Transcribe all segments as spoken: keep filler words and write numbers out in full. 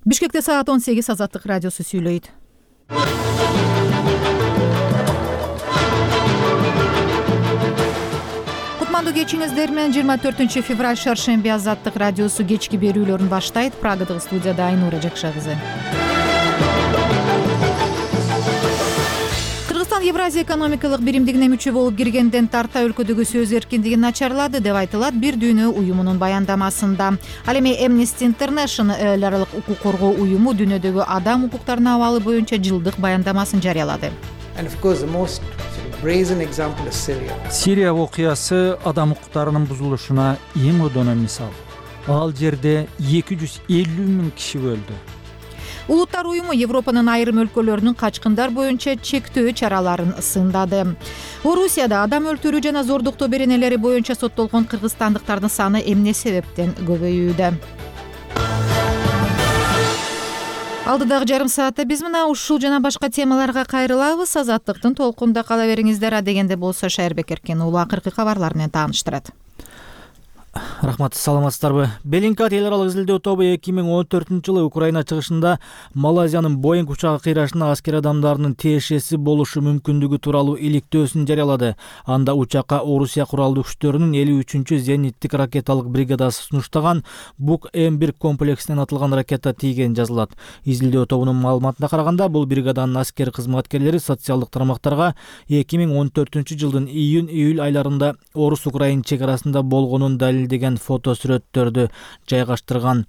Бишкекте саат он сегиз Азаттык радиосу сүйлөйт. Кутмандуу кечиңиздер менен жыйырма төртүнчү февраль шаршемби Азаттык радиосу кечки берүүлөрүн баштайт. Прагадагы студияда Айнура Жакша кызы. Кыргызстан Евразия экономикалык биримдигине мүчө болуп киргенден тарта өлкөдөгү сөз эркиндиги начарлады деп айтылат Бир дүйнө уюмунун баяндамасында. Ал эми Amnesty International эл аралык укук коргоо уюму дүйнөдөгү адам укуктарынын абалы боюнча жылдык баяндамасын жарыялады. Сирия окуясы адам укуктарынын бузулушуна эң өдөнө мисал. Ал жерде эки жүз элүү миң киши өлдү. Улуттар уюму Европанын айрым өлкөлөрүнүн качкындар боюнча чектөө чараларын сындады. Орусияда адам өлтүрүү жана зордуктоо беренелери боюнча соттолгон кыргызстандыктардын саны эмне себептен көбөйүүдө? Алдыдагы жарым саатта биз мына ушул жана башка темаларга кайрылабыз. Азаттыктын толкунда кала бериңиздер. Адегенде болсо Шайырбек Эркен уулу акыркы кабарлар менен тааныштырат. Рахмат, саламатсыздарбы? Беллинкат эл аралык изилдөө тобу эки миң он төртүнчү жылы Украина чыгышында Малайзиянын Боинг учагы кыйрашына аскер адамдарынын тиешеси болушу мүмкүндүгү тууралуу иликтөөсүн жарыялады. Анда учакка Орусия куралдуу күчтөрүнүн элүү үчүнчү зениттик ракеталык бригадасы сунуштаган Бук М бир комплексинен атылган ракета тийгени жазылат. Изилдөө тобунун маалыматына караганда, бул бригаданын аскер кызматкерлери социалдык тармактарга эки миң он төртүнчү жылдын июнь-июль айларында Орус-Украин чек арасында болгонун далил деген фото сүрөттөрдү жайгаштырган.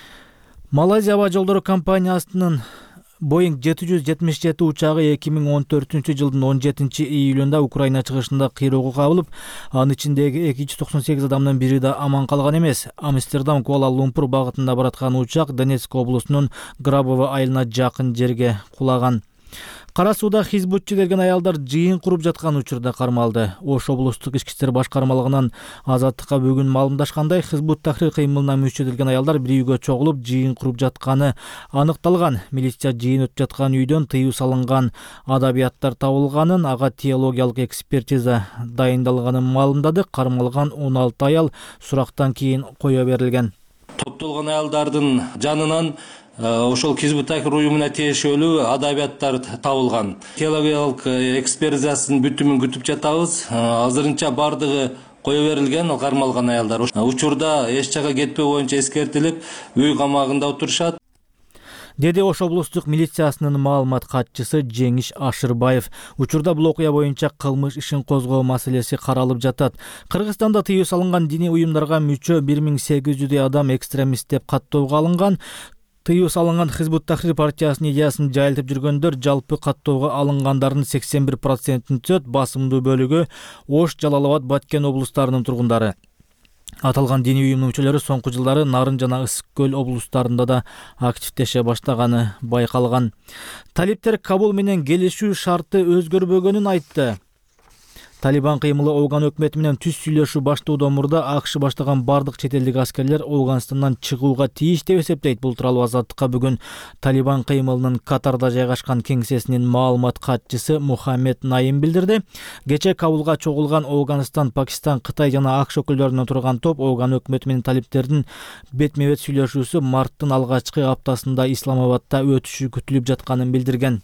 Малайзия аба жолдору компаниясынын Боинг жети жүз жетимиш жети учагы эки миң он төртүнчү жылдын он жетинчи июлунда Украина чыгышында кыйроого кабылып, анын ичиндеги эки жүз токсон сегиз адамдын бири да аман калган эмес. Амстердам Куала-Лумпур багытында бараткан учак Донецк облусунун Грабово айылына жакын жерге кулаган. Кара сууда хизбутчу келген аялдар жыйын куруп жаткан учурда кармалды. Ош облустук ички иштер башкармалыгынан Азаттыкка бүгүн маалымдашкандай, Хизбут Тахрир кыймылына мүчө келген аялдар бир үйгө чогулуп жыйын куруп жатканы аныкталган. Милиция жыйын өтүп жаткан үйдөн тыюу салынган адабияттар табылганын, ага теологиялык экспертиза дайындалганын маалымдады. Кармалган он алты аял сурактан кийин кое берилген. Топтолгон аялдардын жанынан ошол Хизбут Тахрир уюмуна тиешелүү адабияттар табылган. Теологиялык экспертизасынын бүтүмүн күтүп жатабыз. Азырынча бардыгы кое берилген кармалган аялдар. Учурда эч жака кетпөө боюнча эскертилип, үй камагында отурушат, деди Ош облустук милициясынын маалымат катчысы Жеңиш Ашырбаев. Учурда бул окуя боюнча кылмыш ишин козгоо маселеси каралып жатат. Кыргызстанда тыюу салынган диний уюмдарга мүчө бир миң сегиз жүздөй адам экстремист деп каттоого алынган. Тыюу салынган Хизбут Тахрир партиясынын идеясын жайылтып жүргөндөр жалпы каттоого алынгандардын сексен бир процентин түзөт. Басымдуу бөлүгү Ош, Жалал-Абад, Баткен облустарынын тургундары. Аталган диний уюмдун мүчөлөрү соңку жылдары Нарын жана Ысык көл облустарында да активдеше баштаганы байкалган. Талиптер Кабул менен келишүү шарты өзгөрбөгөнүн айтты. Талибан кыймылы Афган өкмөтү менен түз сүйлөшүү баштоодон мурда АКШ баштаган бардык чет элдик аскерлер Афганстандан чыгууга тийиш деп эсептейт. Бул тууралуу Азаттыкка бүгүн Талибан кыймылынын Катарда жайгашкан кеңсесинин маалымат катчысы Мухаммед Наим билдирди. Кечээ Кабулга чогулган Афганистан, Пакистан, Кытай жана АКШ өкүлдөрүнөн турган топ Афган өкмөтү менен талиптердин бетме-бет сүйлөшүүсү марттын алгачкы аптасында Исламабадда өтүшү күтүлүп жатканын билдирген.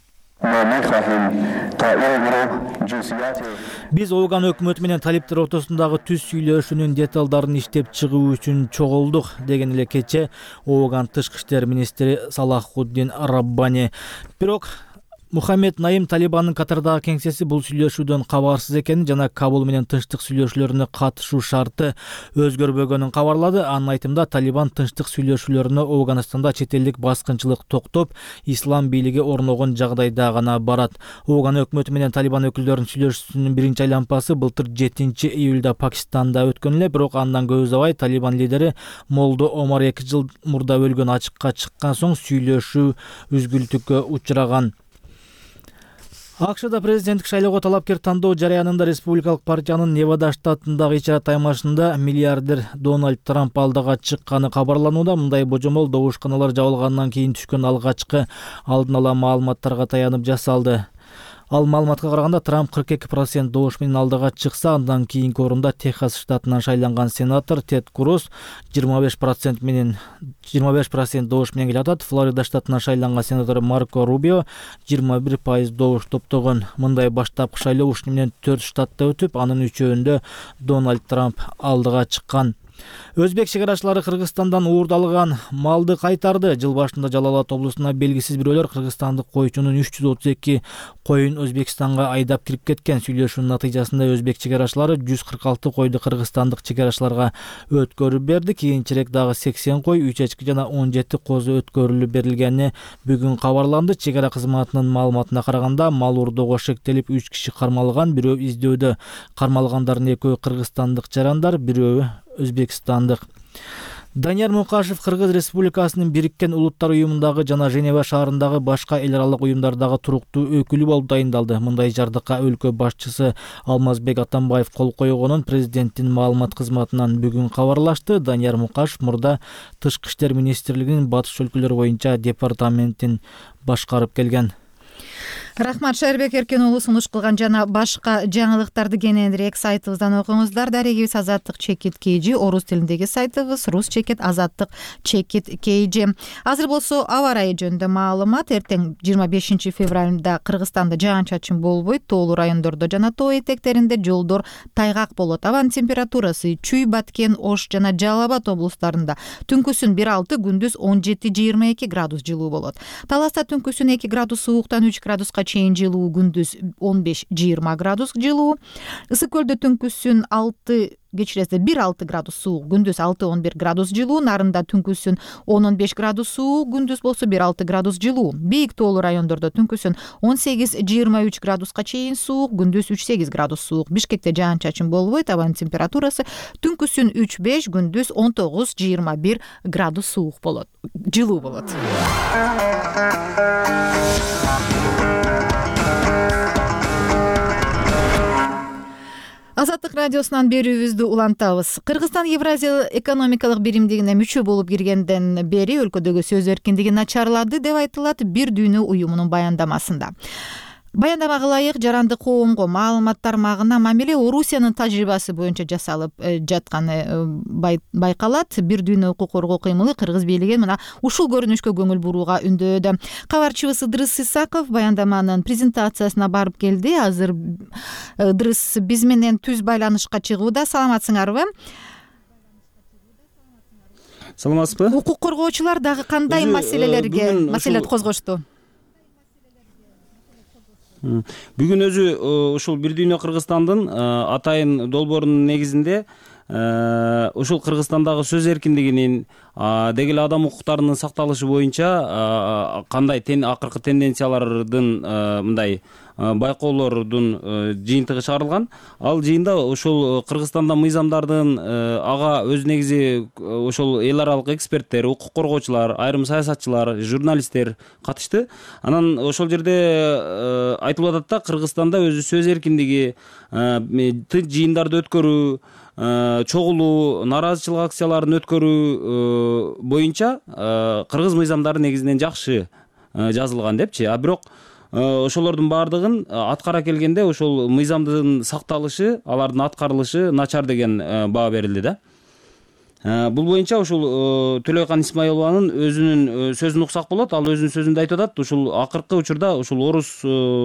Биз Афган өкмөтү менен талиптер ортосундагы түз сүйлөшүүнүн деталдарын иштеп чыгуу үчүн чогулдук, деген эле кечээ Афган тышкы иштер министри Салахуддин Раббани. Бирок Мухаммед Наим Талибандын Катардагы кеңсеси бул сүйлөшүүдөн кабарсыз экенин жана Кабул менен тынчтык сүйлөшүүлөрүнө катышуу шарты өзгөрбөгөнүн кабарлады. Анын айтымында, Талибан тынчтык сүйлөшүүлөрүнө Афганистанда чет элдик баскынчылык токтоп, ислам бийлиги орногон жагдайда гана барат. Афган өкмөтү менен Талибан өкүлдөрүнүн сүйлөшүүсүнүн биринчи айлампасы былтыр жетинчи июлда Пакистанда өткөн эле, бирок андан көп убай Талибан лидери Молдо Омар эки жыл мурда өлгөн ачыкка чыккан соң сүйлөшүү үзгүлтүккө учураган. АКШда президенттик шайлоого талапкер тандоо жараянында республикалык партиянын Невада штатындагы ичарат аймашында миллиардер Дональд Трамп алдыга чыкканы кабарланууда. Мындай божомол добушканалар жабылгандан кийин түшкөн алгачкы алдын ала маалыматтарга таянып жасалды. Ал маалыматка караганда Трамп кырк эки процент добуш менен алдыга чыкса, андан кийинки орунда Техас штатынан шайланган сенатор Тед Круз жыйырма беш процент менен жыйырма беш процент добуш менен келе атат. Флорида штатынан шайланган сенатор Марко Рубио жыйырма бир пайыз добуш топтогон. Мындай баштапкы шайлоо ушуну менен төрт штатта өтүп, анын үчөөндө Дональд Трамп алдыга чыккан. Өзбек чегарачылары Кыргызстандан уурдалган малды кайтарды. Жыл башында Жалал Абад облусуна белгисиз бирөөлөр кыргызстандык койчунун үч жүз отуз эки коюн Өзбекстанга айдап кирип кеткен. Сүйлөшүүнүн натыйжасында өзбек чегарачылары жүз кырк алты койду кыргызстандык чегарачыларга өткөрүп берди. Кийинчерээк дагы сексен кой, үч эчки жана он жети козу өткөрүлүп берилгени бүгүн кабарланды. Чегара кызматынын маалыматына караганда, мал уурдоого шектелип үч киши кармалган, бирөө издөөдө. Кармалгандардын экөө кыргызстандык жарандар, бирөө Өзбекстандык. Данияр Мукашев Кыргыз Республикасынын Бириккен Улуттар уюмундагы жана Женева шаарындагы башка эл аралык уюмдардагы туруктуу өкүлү болуп дайындалды. Мындай жардыкка өлкө башчысы Алмазбек Атамбаев кол койгонун президенттин маалымат кызматынан бүгүн кабарлашты. Данияр Мукашев мурда Тышкы иштер министрлигинин батыш өлкөлөр боюнча департаментин башкарып келген. Рахмат, Шайырбек Эркен уулу сунуш кылган жана башка жаңылыктарды кененирээк сайтыбыздан окуңуздар. Дарегибиз Азаттык чекит kg, орус тилиндеги сайтыбыз рус чекит азаттык чекит kg. Азыр болсо аба ырайы жөнүндө маалымат. Эртең жыйырма бешинчи февралда Кыргызстанда жаан-чачын болбойт. Тоолуу райондордо жана тоо этектеринде жолдор тайгак болот. Абанын температурасы Чүй, Баткен, Ош жана Жалал Абад облустарында түнкүсүн бир алты, күндүз он жети жыйырма эки градус жылуу болот. Таласта түнкүсүн эки градус сууктан үч градуска чейин жылуу, күндүз он беш жыйырма градус жылуу. Ысык көлдө түнкүсүн алты кечиресе бир алты градус суук, күндүз алты он бир градус жылуу. Нарында түнкүсүн он он беш градус суук, күндүз болсо бир алты градус жылуу. Бийик тоолуу райондордо түнкүсүн он сегиз жыйырма үч градуска чейин суук, күндүз үч сегиз градус суук. Бишкекте жаан-чачын болбойт. Абанын температурасы түнкүсүн үч беш, күндүз он тогуз жыйырма бир градус суук болот, жылуу болот. Азаттык радиосунан берүүбүздү улантабыз. Кыргызстан Евразия экономикалык биримдигине мүчө болуп киргенден бери өлкөдөгү сөз эркиндиги начарлады деп айтылат Бир Дүйнө уюмунун баяндамасында. Баяндамага ылайык жарандык коомго маалымат тармагына мамиле Орусиянын тажрыйбасы боюнча жасалып жатканы байкалат. Бир Дүйнө укук коргоо кыймылы кыргыз бийлигин мына ушул көрүнүшкө көңүл бурууга үндөөдө. Кабарчыбыз Ыдырыс Исаков баяндаманын презентациясына барып келди. Азыр Ыдырыс биз менен түз байланышка чыгууда. Саламатсыңарбы? Саламатсызбы? Укук коргоочулар дагы кандай маселелерге маселелерди козгошту? Бүгүн өзү ушул Бир Дүйнө Кыргызстандын атайын долбоорунун негизинде ушул Кыргызстандагы сөз эркиндигинин деги эле адам укуктарынын сакталышы боюнча кандай акыркы тенденциялардын мындай байкоолордун жыйынтыгы чыгарылган. Ал жыйында ушул Кыргызстанда мыйзамдардын ага өз негизи ошол эл аралык эксперттер, укук коргоочулар, айрым саясатчылар, журналисттер катышты. Анан ошол жерде айтылып атат да, Кыргызстанда өзү сөз эркиндиги, тынч жыйындарды өткөрүү, чогулуу, нааразычылык акцияларын өткөрүү боюнча кыргыз мыйзамдары негизинен жакшы жазылган депчи. А бирок ошолордун баардыгын аткара келгенде ошол мыйзамдын сакталышы, алардын аткарылышы начар деген баа берилди да. Бул боюнча ушул Төлөйкан Исмаилованын өзүнүн сөзүн уксак болот. Ал өзүнүн сөзүндө айтып атат, ушул акыркы учурда ушул орус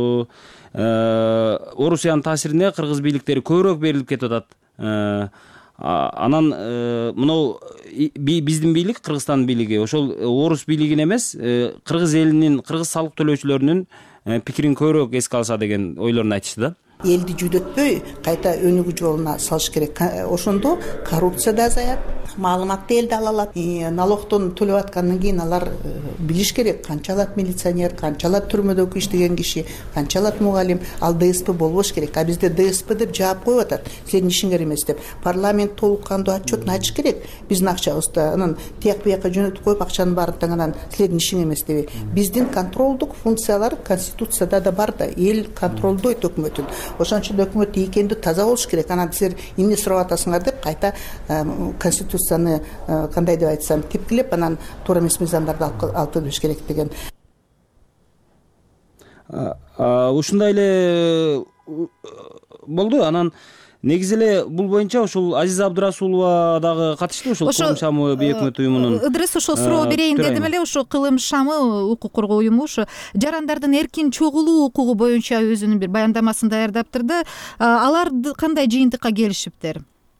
Орусиянын таасирине кыргыз бийликтери көбүрөөк берилип кетип атат. Анан мынау биздин бийлик, Кыргызстан бийлиги ошол орус бийлигин эмес, кыргыз элинин, кыргыз салык төлөөчүлөрүнүн пикирин көбүрөөк эске алса деген ойлорун айтышты да. Элди жүдөтпөй кайта өнүгүү жолуна салыш керек. Ошондо коррупция да азаят, маалыматты элде ала алат. Налогтон төлөп аткандан кийин алар билиш керек, канча алат милиционер, канча алат түрмөдө иштеген киши, канча алат мугалим. Ал ДСП болбош керек. А бизде ДСП деп жаап коюп атат. Сенин ишиңер эмес деп. Парламент толук кандуу отчетун айтыш керек. Биздин акчабызды анан тияк бияка жөнөтүп коюп акчанын баарын анан силердин ишиң эмес деп. Биздин контролдук функциялар Конституцияда да бар да. Эл контролдойт өкмөтүн. Ошон үчүн өкмөт ийкенди таза болуш керек. Анан силер эмне сурап атасыңар деп кайта Конституцияны кандай деп айтсам тепкилеп, анан туура эмес мыйзамдарды алып келиш керек деген. ушундай эле болду. Анан негизи эле бул боюнча ушул Азиза Абдырасулова дагы катышты ушул кылым шамы өкмөт уюмунун. Ыдырыс ошол суроо берейин дедим эле. Ошо кылым шамы укук коргоо уюму ушу жарандардын эркин чогулуу укугу боюнча өзүнүн бир баяндамасын даярдаптырды. Алар кандай жыйынтыкка келишиптир?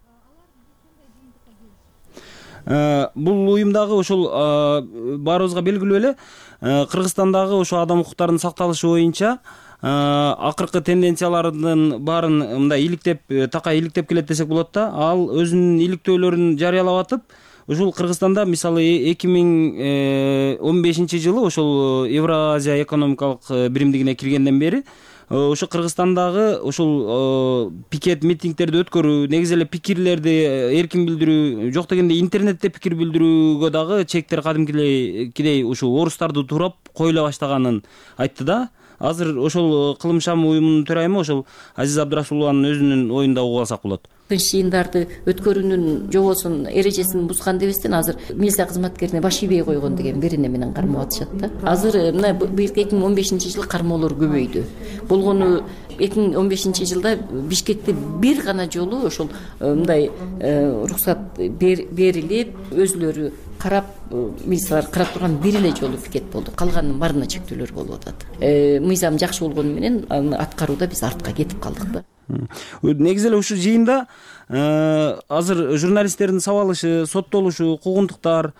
Бул уюмдагы ушул баарыбызга белгилүү эле Кыргызстандагы ошо адам укуктарынын сакталышы боюнча акыркы тенденциялардын баарын мындай иликтеп, такай иликтеп келет десек болот да. Ал өзүнүн иликтөөлөрүн жарыялап атып, ушул Кыргызстанда мисалы эки миң он бешинчи жылы ошол Евразия экономикалык биримдигине киргенден бери ошо Кыргызстандагы ушул пикет митингтерди өткөрүү, негизи эле пикирлерди эркин билдирүү, жок дегенде интернетте пикир билдирүүгө дагы чектер кадимкидей ушул орустарды туурап коюла баштаганын айтты да. Азыр ошол кылым шам уюмунун төрайымы ошол Азиза Абдырасулованын өзүнүн оюнда угуп алсак болот. Жыйындарды өткөрүүнүн жобосун, эрежесин бузган дебестен азыр милиция кызматкерине баш ийбей койгон деген берене менен кармап атышат да. Азыр мына быйылкы эки миң он бешинчи жылы кармоолор көбөйдү. Болгону эки миң он бешинчи жылда Бишкекте бир гана жолу ошол мындай уруксат берилип, өзүлөрү карап, милициялар карап турган бир эле жолу пикет болду. Калганынын баарына чектөөлөр болуп атат. Мыйзам жакшы болгону менен аны аткарууда биз артка кетип калдык да. Негизи эле ушул жыйында азыр журналисттердин сабалышы, соттолушу, куугунтуктар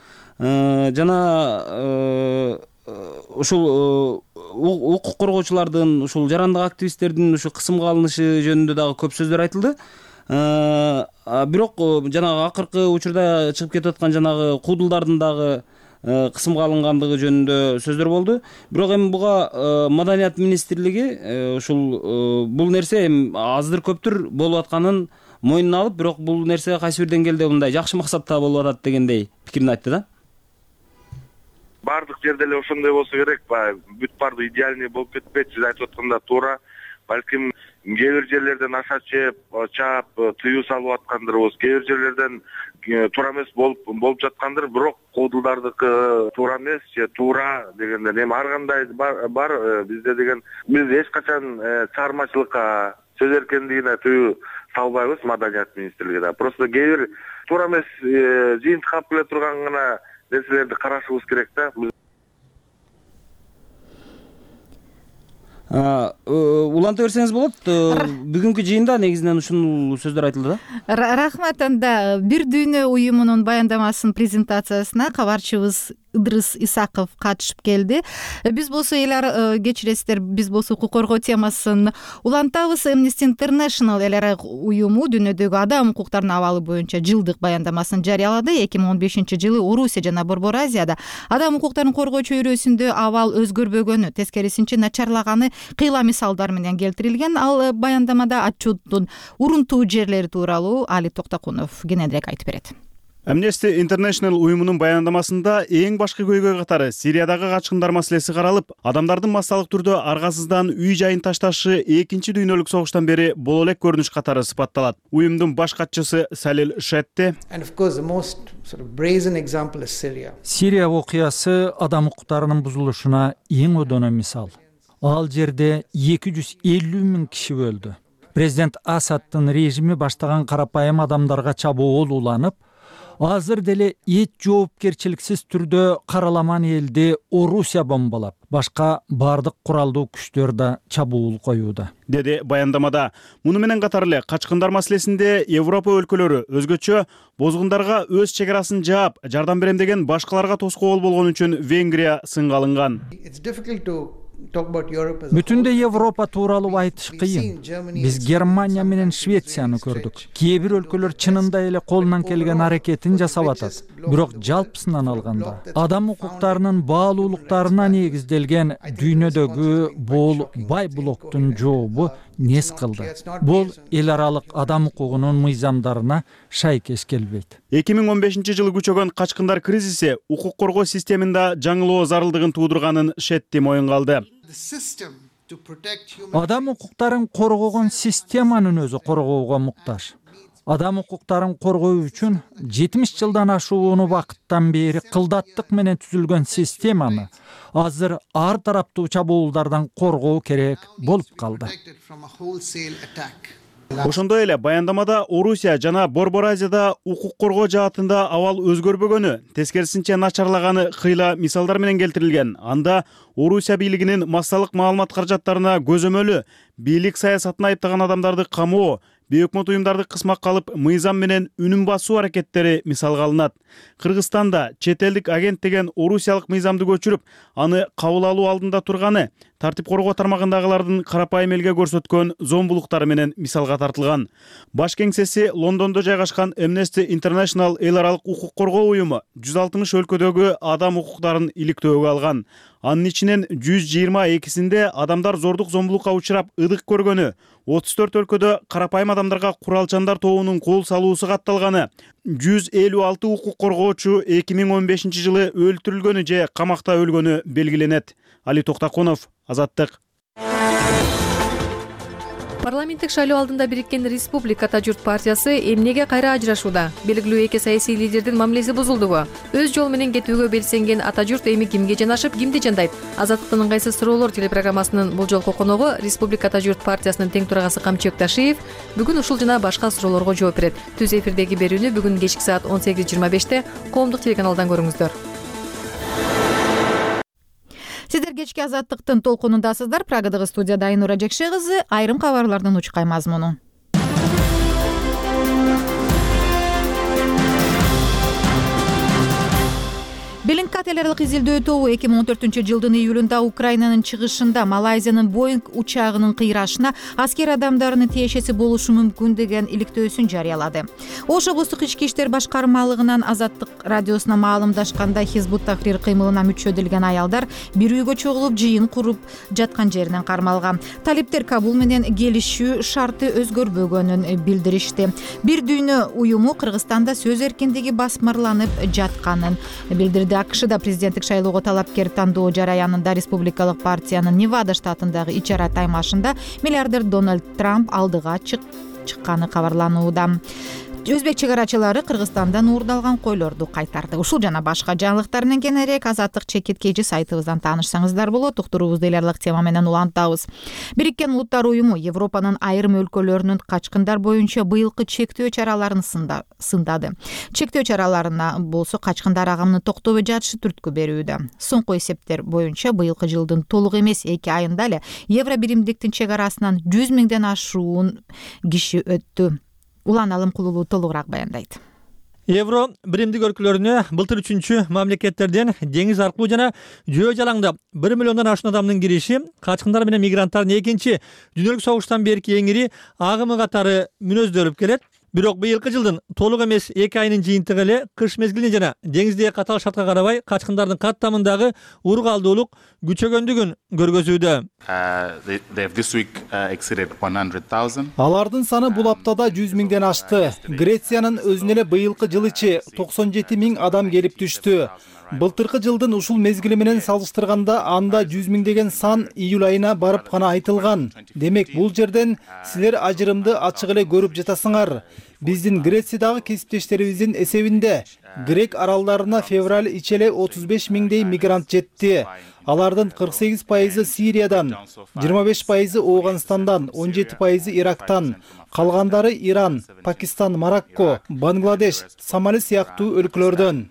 жана ушул укук коргоочулардын, ушул жарандык активисттердин ушу кысымга алынышы жөнүндө дагы көп сөздөр айтылды. Бирок жанагы акыркы учурда чыгып кетип аткан жанагы куудулдардын дагы кысымга алынгандыгы жөнүндө сөздөр болду. Бирок эми буга Маданият министрлиги ушул бул нерсе эми аздыр көптүр болуп атканын мойнуна алып, бирок бул нерсе кайсы бир деңгээлде мындай жакшы максатта болуп атат дегендей пикирин айтты да. Бардык жерде эле ошондой болсо керек, бүт баардыгы идеальный болуп кетпейт. Сиз айтып атканда туура. Балким кээ бир жерлерден аша чеп, чаап, тыюу салып аткандырбыз. Кээ бир жерлерден туура эмес болуп болуп жаткандыр, бирок куудулдардыкы туура эмес же туура дегенде эми ар кандай бар бизде деген биз эч качан чыгармачылыкка, сөз эркиндигине тыюу салбайбыз Маданият министрлигиде. Просто кээ бир туура эмес жыйынтык алып келе турган гана нерселерди карашыбыз керек да. Уланта берсеңиз болот. Бүгүнкү жыйында негизинен ушул сөздөр айтылды да. Рахмат. Анда Бир дүйнө уюмунун баяндамасынын презентациясына кабарчыбыз Ыдырыс Исаков катышып келди. Биз болсо эл кечиресиздер, биз болсо укук коргоо темасын улантабыз. Amnesty International эл ара уюму дүйнөдөгү адам укуктарынын абалы боюнча жылдык баяндамасын жарыялады. эки миң он бешинчи жылы Орусия жана Борбор Азияда адам укуктарын коргоо чөйрөсүндө абал өзгөрбөгөнү, тескерисинче начарлаганы кыйла мисалдар менен келтирилген. Ал баяндамада отчеттун урунтуу жерлери тууралуу Али Токтокунов кененирээк айтып берет. Amnesty International уюмунун баяндамасында эң башкы көйгөй катары Сириядагы качкындар маселеси каралып, адамдардын массалык түрдө аргасыздан үй жайын ташташы экинчи дүйнөлүк согуштан бери боло элек көрүнүш катары сыпатталат. Уюмдун баш катчысы Салил Шетте Сирия окуясы адам укуктарынын бузулушуна эң өдөнө мисал. Ал жерде эки жүз элүү миң киши өлдү. Президент Асадтын режими баштаган карапайым адамдарга чабуул уланып, азыр деле эч жоопкерчиликсиз түрдө караламан элди Орусия бомбалап, башка бардык куралдуу күчтөр да чабуул коюуда, деди баяндамада. Муну менен катар эле качкындар маселесинде Европа өлкөлөрү өзгөчө бозгундарга өз чегарасын жаап, жардам берем деген башкаларга тоскоол болгон үчүн Венгрия сынга алынган. Бүтүндөй Европа тууралуу айтыш кыйын. Биз Германия менен Швецияны көрдүк. Кээ бир өлкөлөр чынында эле колунан келген аракетин жасап атат. Бирок жалпысынан алганда, адам укуктарынын баалуулуктарына негизделген дүйнөдөгү бул бай блоктун жообу нес кылды. Бул эл аралык адам укугунун мыйзамдарына шайкеш келбейт. эки миң он бешинчи жылы күчөгөн качкындар кризиси укук коргоо системинде жаңылоо зарылдыгын туудурганын Шетти моюнга алды. Адам укуктарын коргогон системанын өзү коргоого муктаж. Адам укуктарын коргоо үчүн жетимиш жылдан ашуун убакыттан бери кылдаттык менен түзүлгөн системаны азыр ар тараптуу чабуулдардан коргоо керек болуп калды. Ошондой эле баяндамада Орусия жана Борбор Азияда укук коргоо жаатында абал өзгөрбөгөнү, тескерисинче начарлаганы кыйла мисалдар менен келтирилген. Анда Орусия бийлигинин массалык маалымат каражаттарына көзөмөлү, бийлик саясатын айыптаган адамдарды камоо, бейөкмөт уюмдарды кысмакка алып мыйзам менен үнүн басуу аракеттери мисалга алынат. Кыргызстанда чет элдик агент деген орусиялык мыйзамды көчүрүп, аны кабыл алуу алдында турганы тартип коргоо тармагындагылардын карапайым элге көрсөткөн зомбулуктары менен мисалга тартылган. Баш кеңсеси Лондондо жайгашкан Amnesty International эл аралык укук коргоо уюму жүз алтымыш өлкөдөгү адам укуктарын иликтөөгө алган. Анын ичинен жүз жыйырма экисинде адамдар зордук зомбулукка учурап ыдык көргөнү, отуз төрт өлкөдө карапайым адамдарга куралчандар тобунун кол салуусу катталганы, жүз элүү алты укук коргоочу эки миң он бешинчи жылы өлтүрүлгөнү же камакта өлгөнү белгиленет. Али Токтакунов, Азаттык. Парламенттик шайлоо алдында бириккен Республика Ата журт партиясы эмнеге кайра ажырашууда? Белгилүү эки саясий лидердин мамилеси бузулдубу? Өз жол менен кетүүгө белсенген Ата журт эми кимге жанашып, кимди жандайт? Азаттыктын ыңгайсыз суроолор телепрограммасынын бул жолку коногу Республика Ата журт партиясынын тең төрагасы Камчыбек Ташиев бүгүн ушул жана башка суроолорго жооп берет. Түз эфирдеги берүүнү бүгүн кечки саат он сегиз жыйырма беште коомдук телеканалдан көрүңүздөр. Сиздер кечки Азаттыктын толкунундасыздар. Прагадагы студияда Айнура Жекше кызы, айрым кабарлардын учкай мазмуну. Белингкат эл аралык изилдөө тобу эки миң он төртүнчү жылдын июлунда Украинанын чыгышында Малайзиянын Боинг учагынын кыйрашына аскер адамдарынын тиешеси болушу мүмкүн деген иликтөөсүн жарыялады. Ош облустук ички иштер башкармалыгынан Азаттык радиосуна маалымдашканда Хизбут Тахрир кыймылына мүчөдүлгөн аялдар бир үйгө чогулуп жыйын куруп жаткан жеринен кармалган. Талиптер Кабул менен келишүү шарты өзгөрбөгөнүн билдиришти. Бир дүйнө уюму Кыргызстанда сөз эркиндиги басмырланып жатканын билдирди. АКШда президенттик шайлоого талапкер тандоо жараянында республикалык партиянын Невада штатындагы ичара таймашында миллиардер Дональд Трамп алдыга чыкканы кабарланууда. Өзбек чыгарачылары Кыргызстандан уурдалган койлорду кайтарды. Ушул жана башка жаңылыктар менен кененирээк Азаттык чекиткейчи сайтыбыздан таанышсаңыздар болот. Уктуруубузду эл аралык тема менен улантабыз. Бириккен Улуттар уюму Европанын айрым өлкөлөрүнүн качкындар боюнча быйылкы чектөө чараларын сындады. Чектөө чараларына болсо качкындар агымын токтобой жатышы түрткү берүүдө. Соңку эсептер боюнча быйылкы жылдын толук эмес эки айында эле евро биримдиктин чек арасынан жүз миңден ашуун киши өттү. Улан Алымкулулуу толугураак баяндайт. Евро биримдик өлкөлөрүнө былтыр үчүнчү мамлекеттерден деңиз аркылуу жана жөө жалаңдап бир миллиондон ашуун адамдын кириши качкындар менен мигранттардын экинчи дүйнөлүк согуштан берки эң ири агымы катары мүнөздөлүп келет. Бирок быйылкы жылдын толук эмес эки айынын жыйынтыгы эле кыш мезгилине жана деңиздеги катаал шартка карабай качкындардын каттамындагы ургалдуулук күчөгөндүгүн көргөзүүдө. Алардын саны бул аптада жүз миңден ашты. Грециянын өзүнө эле быйылкы жылычы токсон жети миң адам келип түштү. Былтыркы жылдын ушул мезгили менен салыштырганда анда жүз миңдеген сан июль айына барып гана айтылган. Демек бул жерден силер ажырымды ачык эле көрүп жатасыңар. Биздин Грециядагы кесиптештерибиздин эсебинде Грек аралдарына февраль ичи эле отуз беш миңдей мигрант жетти. Алардын кырк сегиз пайызы Сириядан, жыйырма беш пайызы Ооганстандан, он жети пайызы Ирактан, калгандары Иран, Пакистан, Марокко, Бангладеш, Сомали сыяктуу өлкөлөрдөн.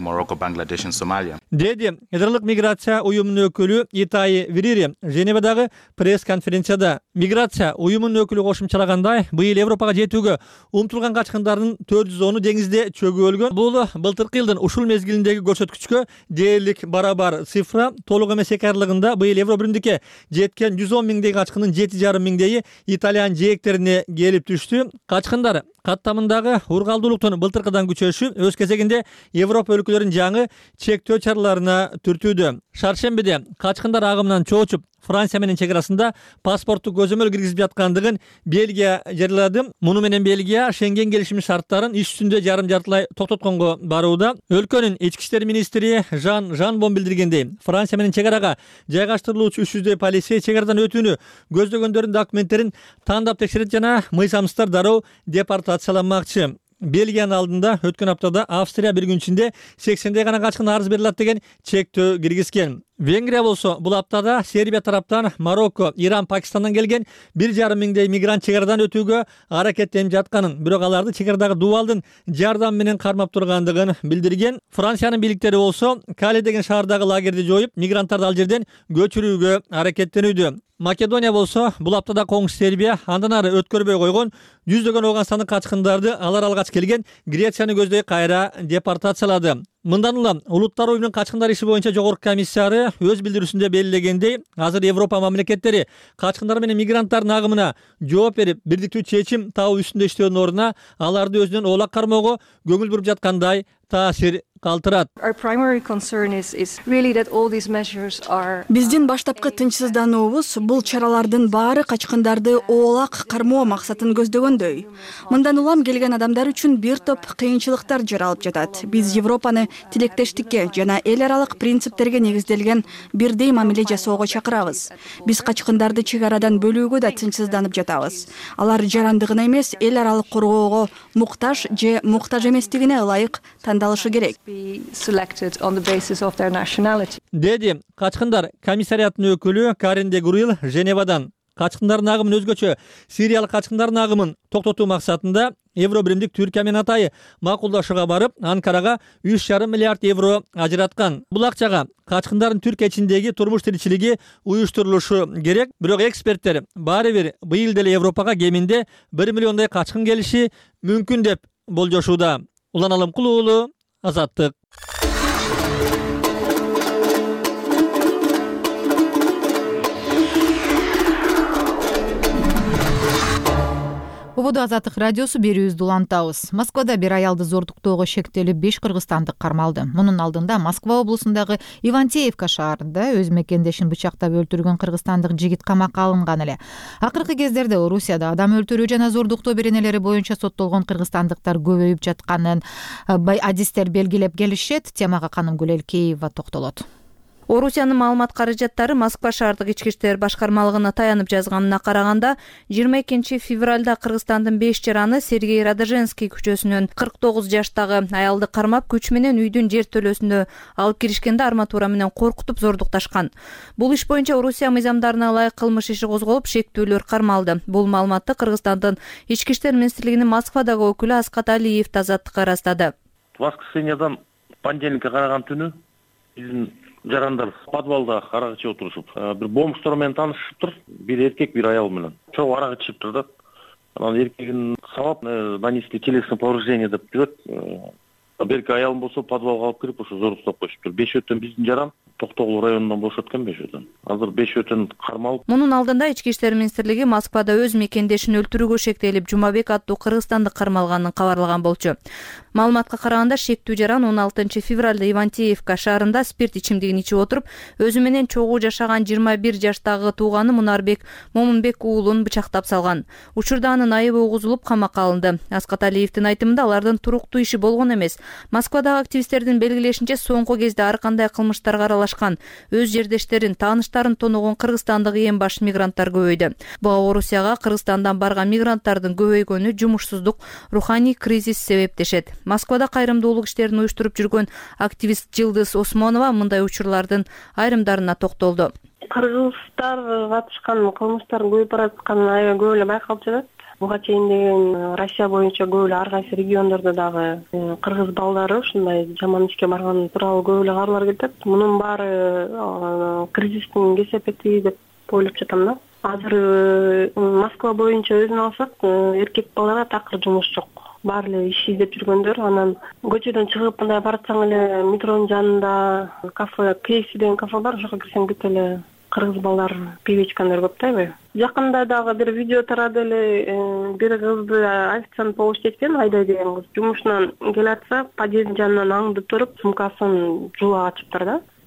Деди Эдерлик миграция уюмунун өкүлү Итаи Вирири Женевадагы пресс-конференцияда. Миграция уюмунун өкүлү кошумчалагандай, быйыл Европага жетүүгө умтулган качкындардын төрт жүз оны деңизде чөгүп өлгөн. Бул былтыркы жылдын ушул мезгилиндеги көрсөткүчкө дээрлик барабар цифра. Толук эмес эки айлыгында быйыл Евро биримдикке жеткен жүз он миңдей качкындын жети жарым миңдейи Италиянын жээктерине келип түштү. Качкындар каттамындагы ургалдуулуктун былтыркыдан күчөшү өз кезегинде Европа өлкөлөрүнүн жаңы чектөө чараларына түртүүдө. Шаршембиде качкындар агымынан чоочуп Франция менен чек арасында паспортту көзөмөл киргизип жаткандыгын Бельгия жарыялады. Муну менен Бельгия Шенген келишими шарттарын иш жүзүндө жарым жартылай токтотконго барууда. Өлкөнүн ички иштер министри Жан Жанбон билдиргендей, Франция менен чек арага жайгаштырылуучу үч жүздөй полицей чек арадан өтүүнү көздөгөндөрдүн документтерин тандап текшерет жана мыйзамсыздар дароо депортация депортацияланмакчы. Бельгиянын алдында өткөн аптада Австрия бир күн ичинде сексендей гана качкын арыз берилет деген чектөө киргизген. Венгрия болсо бул аптада Сербия тараптан Марокко, Иран, Пакистандан келген бир жарым миңдей мигрант чек арадан өтүүгө аракеттенип жатканын, бирок аларды чек арадагы дубалдын жардам менен кармап тургандыгын билдирген. Франциянын бийликтери болсо Кале деген шаардагы лагерди жоюп, мигранттарды ал жерден көчүрүүгө аракеттенүүдө. Македония болсо бул аптада коңшу Сербия андан ары өткөрбөй койгон жүздөгөн Ооганстандык качкындарды алар алгач келген Грецияны көздөй кайра депортациялады. Мындан улам Улуттар уюмунун качкындар иши боюнча жогорку комиссары өз билдирүүсүндө белгилегендей, азыр Европа мамлекеттери качкындар менен мигранттардын агымына жооп берип, бирдиктүү чечим табуу үстүндө иштөөнүн ордуна аларды өзүнөн оолак кармоого көңүл буруп жаткандай таасир калтырат. Биздин баштапкы тынчсыздануубуз бул чаралардын баары качкындарды оолак кармоо максатын көздөгөндөй. Мындан улам келген адамдар үчүн бир топ кыйынчылыктар жаралып жатат. Биз Европаны тилектештикке жана эл аралык принциптерге негизделген бирдей мамиле жасоого чакырабыз. Биз качкындарды чек арадан бөлүүгө да тынчсызданып жатабыз. Алар жарандыгына эмес, эл аралык коргоого муктаж же муктаж эместигине ылайык тандалышы керек. Деди качкындар комиссариятынын өкүлү Карен де Гурил Женевадан. Качкындардын агымын өзгөчө сириялык качкындардын агымын токтотуу максатында Евро биримдик Түркия менен Атайы макулдашууга барып, Анкарага үч жарым миллиард евро ажыраткан. Бул акчага качкындардын Түркия ичиндеги турмуш тиричилиги уюштурулушу керек. Бирок эксперттер баары бир быйыл деле Европага кеминде бир миллиондой качкын келиши мүмкүн деп болжошууда. Улан Алымкулуу уулу, Азаттык. Ободо Азаттык радиосу берүүбүздү улантабыз. Москвада бир аялды зордуктоого шектелип беш кыргызстандык кармалды. Мунун алдында Москва облусундагы Ивантеевка шаарында өз мекендешин бычактап өлтүргөн кыргызстандык жигит камакка алынган эле. Акыркы кездерде Орусияда адам өлтүрүү жана зордуктоо беренелери боюнча соттолгон кыргызстандыктар көбөйүп жатканын адистер белгилеп келишет. Темага Каным Гүлелкеева токтолот. Орусиянын маалымат каражаттары Москва шаардык ички иштер башкармалыгына таянып жазганына караганда, жыйырма экинчи февралда Кыргызстандын беш жараны Сергей Радоженский көчөсүнөн кырк тогуз жаштагы аялды кармап, күч менен үйдүн жер төлөөсүнө алып киришкенде арматура менен коркутуп зордукташкан. Бул иш боюнча Орусия мыйзамдарына ылайык кылмыш иши козголуп, шектүүлөр кармалды. Бул маалыматты Кыргызстандын ички иштер министрлигинин Москвадагы өкүлү Аскат Алиев Азаттыкка ырастады. Воскресеньядан понедельникке караган түнү биздин жарандар подвалда арак ичип отурушуп, бир бомждор менен таанышышыптыр. Бир эркек, бир аял менен. Чогуу арак ичиптир да. Анан эркегин сабап, нанесли телесное повреждение деп жүрөт. Берки аялым болсо подвалга алып кирип, ошо зордуктап коюшуптур. Бешөтөн биздин жаран Токтогул районунан болушат экен Бешөтөн. Азыр Бешөтөн кармалып. Мунун алдында ички иштер министрлиги Москвада өз мекендешин өлтүрүүгө шектелип, Жумабек аттуу кыргызстандык кармалганын кабарлаган болчу. Маалыматка караганда, шектүү жаран он алтынчы февралда Ивантеевка шаарында спирт ичимдигин ичип отуруп, өзү менен чогуу жашаган жыйырма бир жаштагы тууганы Мунарбек Момунбек уулун бычактап салган. Учурда анын айыбы угузулуп, камакка алынды. Аскат Алиевдин айтымында, алардын туруктуу иши болгон эмес. Москвадагы активисттердин белгилешинче, соңку кезде ар кандай кылмыштарга аралашкан, өз жердештерин, тааныштарын тоногон кыргызстандык эң баш мигранттар көбөйдү. Буга Орусияга Кыргызстандан барган мигранттардын көбөйгөнү жумушсуздук, руханий кризис себептешет. Москвада кайрымдуулук иштерин уюштуруп жүргөн активист Жылдыз Осмонова мындай учурлардын айрымдарына токтолду. Кыргыздар катышкан кылмыштардын көбөйүп баратканы аябай көп эле байкалып жатат. Буга чейин деген Россия боюнча көп эле ар кайсы региондордо дагы кыргыз балдары ушундай жаман ишке барганы тууралуу көп эле кабарлар келет. Мунун баары кризистин кесепети деп ойлоп жатам да. Азыр Москва боюнча өзүн алсак, эркек балдарга такыр жумуш жок. Баары эле иш издеп жүргөндөр, анан көчөдөн чыгып мындай баратсаң эле метронун жанында кафе, Кейси деген кафе бар, ошого кирсең бүт эле кыргыз балдар пиво ичкендер көп да эми. Жакында дагы бир видео тарады эле, бир кызды официант болуп иштеткен, Айдай деген кыз. Жумушунан келатса, подъездин жанынан аңдып туруп, сумкасын жууга ачыптыр да.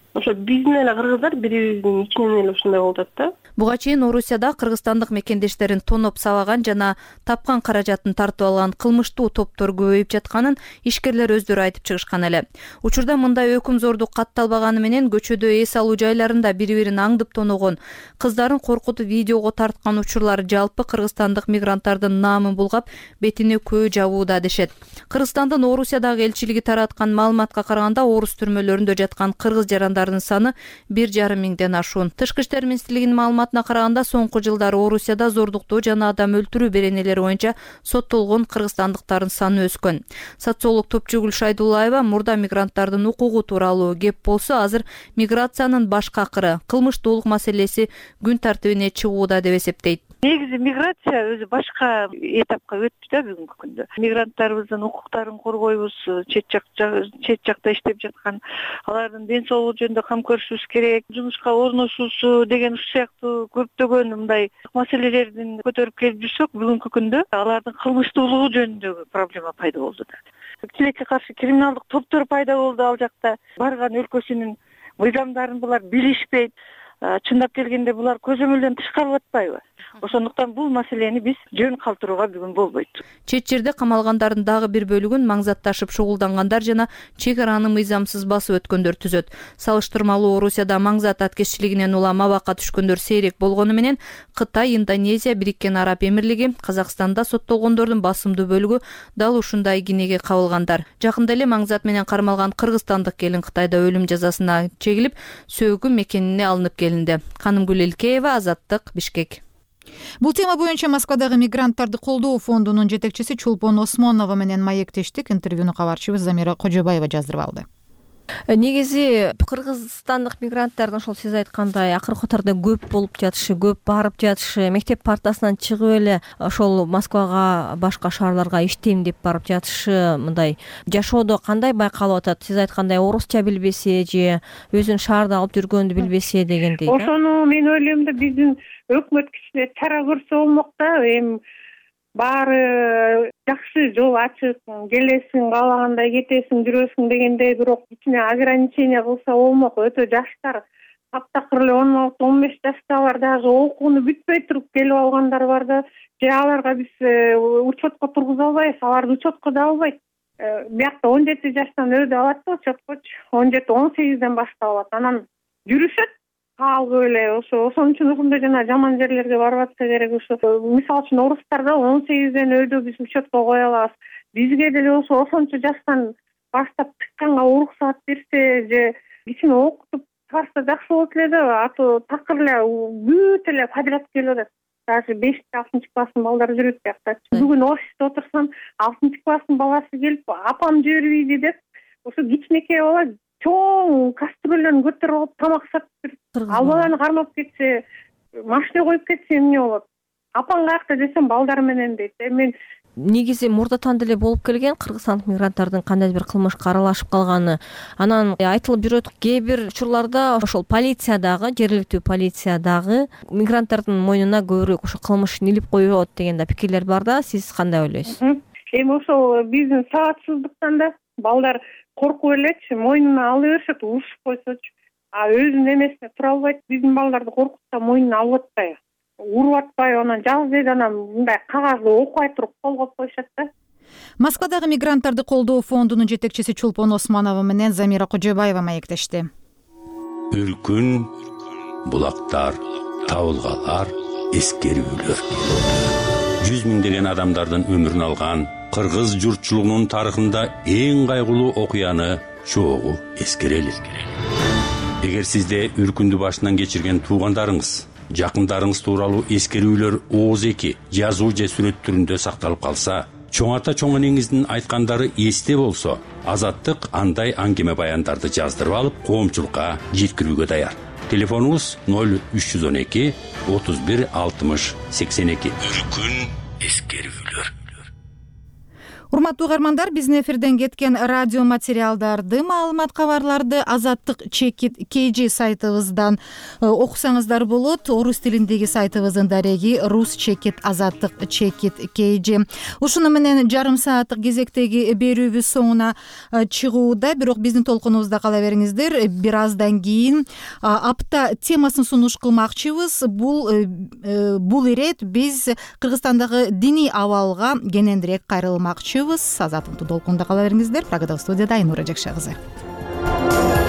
ошо биздин эле кыргыздар бирибиздин ичинен эле ушундай болуп атат да. Буга чейин Орусияда кыргызстандык мекендештерин тоноп сабаган жана тапкан каражатын тартып алган кылмыштуу топтор көбөйүп жатканын ишкерлер өздөрү айтып чыгышкан эле. Учурда мындай өкүмзордук катталбаганы менен көчөдө эс алуу жайларында бири-бирин аңдып тоногон, кыздарын коркутуп видеого тарткан учурлар жалпы кыргызстандык мигранттардын наамын булгап, бетине көө жабууда дешет. Кыргызстандын Орусиядагы элчилиги тараткан маалыматка караганда орус түрмөлөрүндө жаткан кыргыз жарандарынын саны бир жарым миңден ашуун. Тышкы иштер министрлигинин маалыматына караганда соңку жылдары Орусияда зордуктоо жана адам өлтүрүү беренелери боюнча соттолгон кыргызстандыктардын саны өскөн. Социолог Топчугүл Шайдуллаева мурда мигранттардын укугу тууралуу кеп болсо, азыр миграциянын башка акыры кылмыштуулук маселеси күн тартибине чыгууда деп эсептейт. Негизи миграция өзү башка этапка өттү да бүгүнкү күндө. Мигранттарыбыздын укуктарын коргойбуз, чет жакта чет жакта иштеп жаткан, алардын ден соолугу жөнүндө кам көрүшүбүз керек, жумушка орношуусу деген ушул сыяктуу көптөгөн мындай маселелердин көтөрүп келип жүрсөк, бүгүнкү күндө алардын кылмыштуулугу жөнүндөгү проблема пайда болду да. Тилекке каршы криминалдык топтор пайда болду ал жакта. Барган өлкөсүнүн мыйзамдарын булар билишпейт. Чындап келгенде булар көзөмөлдөн тышкарылып атпайбы? Ошондуктан бул маселени биз жөн калтырууга бүгүн болбойт. Чет жерде камалгандардын дагы бир бөлүгүн маңзатташып шугулдангандар жана чек араны мыйзамсыз басып өткөндөр түзөт. Салыштырмалуу Орусияда маңзат аткезчилигинен улам абакка түшкөндөр сейрек болгону менен Кытай, Индонезия, Бириккен Араб Эмирлиги, Казакстанда соттолгондордун басымдуу бөлүгү дал ушундай кинеге кабылгандар. Жакында эле маңзат менен кармалган кыргызстандык келин Кытайда өлүм жазасына чегилип, сөөгү мекенине алынып келинди. Канымгүл Элкеева, Азаттык, Бишкек. Бул тема боюнча Москвадагы мигранттарды колдоо фондунун жетекчиси Чулпон Осмонова менен маектештик. Интервьюну кабарчыбыз Замира Кожобаева жаздырып алды. Негизи кыргызстандык мигранттардын ошол сиз айткандай акыркы катарда көп болуп жатышы, көп барып жатышы, мектеп партасынан чыгып эле ошол Москвага, башка шаарларга иштейм деп барып жатышы, мындай жашоодо кандай байкалып атат? Сиз айткандай орусча билбесе же өзүн шаарда алып жүргөндү билбесе дегендей. Ошону мен ойлойм да биздин өкмөт кичине чара көрсө болмок да. Эми баары жакшы, жол ачык, келесиң, каалагандай кетесиң, жүрөсүң дегендей, бирок кичине ограничение кылса болмок. Өтө жаштар, таптакыр эле он алты он беш жаштагылар дагы окууну бүтпөй туруп келип алгандар бар да. Же аларга биз учетко тургуза албайбыз, аларды учетко да албайт. Биякта он жети жаштан өйдө алат да учеткочу. он жети он сегизден баштап алат. Анан жүрүшөт. Калгы эле ошо ошон үчүн ушундай жана жаман жерлерге барып атса керек. Ошо мисалы үчүн орустарда он сегизден өйдө биз учетко кое алабыз. Бизге деле ошо ошончо жаштан баштап чыкканга уруксаат берсе же кичине окутуп чыгарса жакшы болот эле да. Аты такыр эле бүт эле подряд келип атат. Даже бешинчи алтынчы класстын балдары жүрөт биякта. Бүгүн офисте отурсам алтынчы класстын баласы келип апам жибербейди деп ошо кичинекей бала чоң кастрюльдөн көтөрүп алып тамак сатып жүрүп, ал баланы кармап кетсе, машина коюп кетсе эмне болот? Апаң каякта десем балдар менен дейт. Мен негизи мурдатан деле болуп келген кыргызстандык мигранттардын кандайдыр бир кылмышка аралашып калганы. Анан айтылып жүрөт, кээ бир учурларда ошол полициядагы, жергиликтүү полициядагы мигранттардын мойнуна көбүрөөк ошо кылмыш илип коет деген да пикирлер бар да. Сиз кандай ойлойсуз? Эми ошол биздин сабатсыздыктан да балдар коркуп элечи, мойнуна ала беришет, урушуп койсочу. А өзүнүн эмесине тура албайт. Биздин балдарды коркутса мойнуна алып атпайбы, уруп атпайбы, анан жалгыз эле анан мындай кагазды окубай туруп кол коюп коюшат да. Москвадагы мигранттарды колдоо фондунун жетекчиси Чулпон Осмонова менен Замира Кожобаева маектешти. Үркүн, булактар, табылгалар, эскерүүлөр. Жүз миңдеген адамдардын өмүрүн алган кыргыз журтчулугунун тарыхында эң кайгылуу окуяны чогуу эскерели. Эгер сизде үркүндү башынан кечирген туугандарыңыз, жакындарыңыз тууралуу эскерүүлөр ооз эки жазуу же сүрөт түрүндө сакталып калса, чоң ата чоң энеңиздин айткандары эсте болсо, Азаттык андай аңгеме баяндарды жаздырып алып, коомчулукка жеткирүүгө даяр. Телефонубуз ноль үч жүз он эки отуз бир алтымыш сексен эки. Үркүн эскерүүлөр. урматтуу угармандар, биздин эфирден кеткен радио материалдарды, маалымат кабарларды азаттык чекит kg сайтыбыздан окусаңыздар болот. Орус тилиндеги сайтыбыздын дареги рус чекит азаттык чекит kg. Ушуну менен жарым сааттык кезектеги берүүбүз соңуна чыгууда, бирок биздин толкунубузда кала бериңиздер. Бир аздан кийин апта темасын сунуш кылмакчыбыз. Бул бул ирет биз Кыргызстандагы диний абалга кененирээк кайрылмакчыбыз. Азаттыктын толкунунда кала бериңиздер. Программа студияда Айнура Жакша кызы.